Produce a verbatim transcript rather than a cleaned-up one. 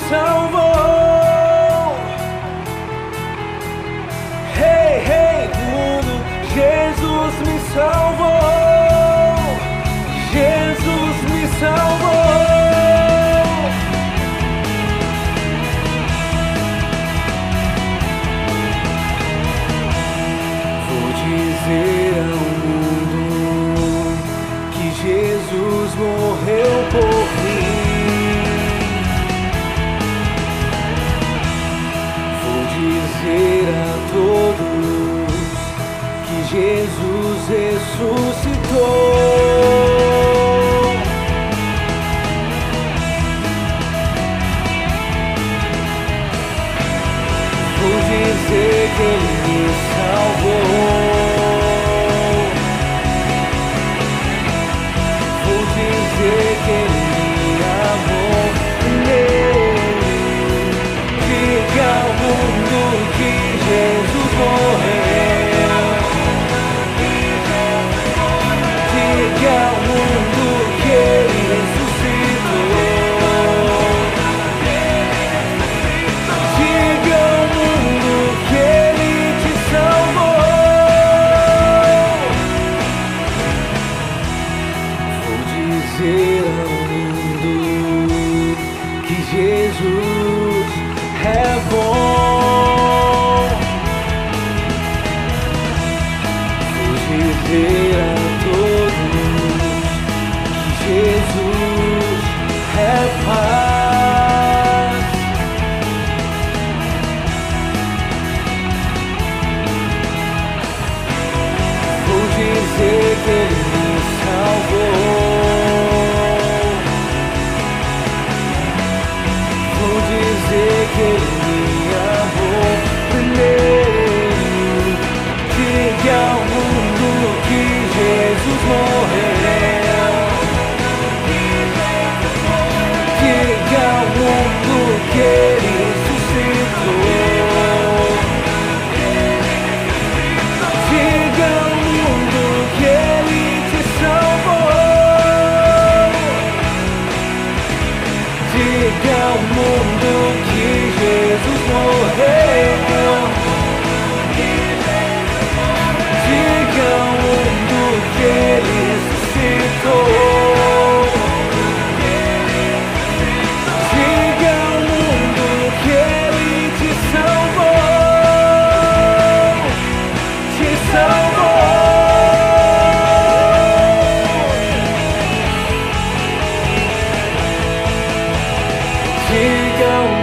salvou. Hey, hey, mundo, Jesus me salvou. Jesus me salvou. Vou dizer ao mundo que Jesus morreu por mim. Vou dizer a todos que Jesus ressuscitou. Vou dizer que Ele me salvou. Vou dizer que Ele me amou. Nele, diga ao mundo que Jesus morreu. Diga ao mundo que Ele ressuscitou. Diga ao mundo que Ele te salvou. Vou dizer ao mundo que Jesus é bom. Vou dizer a todos que Jesus é paz. Vou dizer que Ele me salvou. Vou dizer que Ele me amou. Nele, diga ao mundo que Jesus morreu. Diga ao mundo que Ele ressuscitou. Diga ao mundo que Ele te salvou. Diga ao mundo que Jesus morreu. Diga ao mundo que Ele ressuscitou. Diga ao mundo que Ele te salvou. Te salvou. Diga ao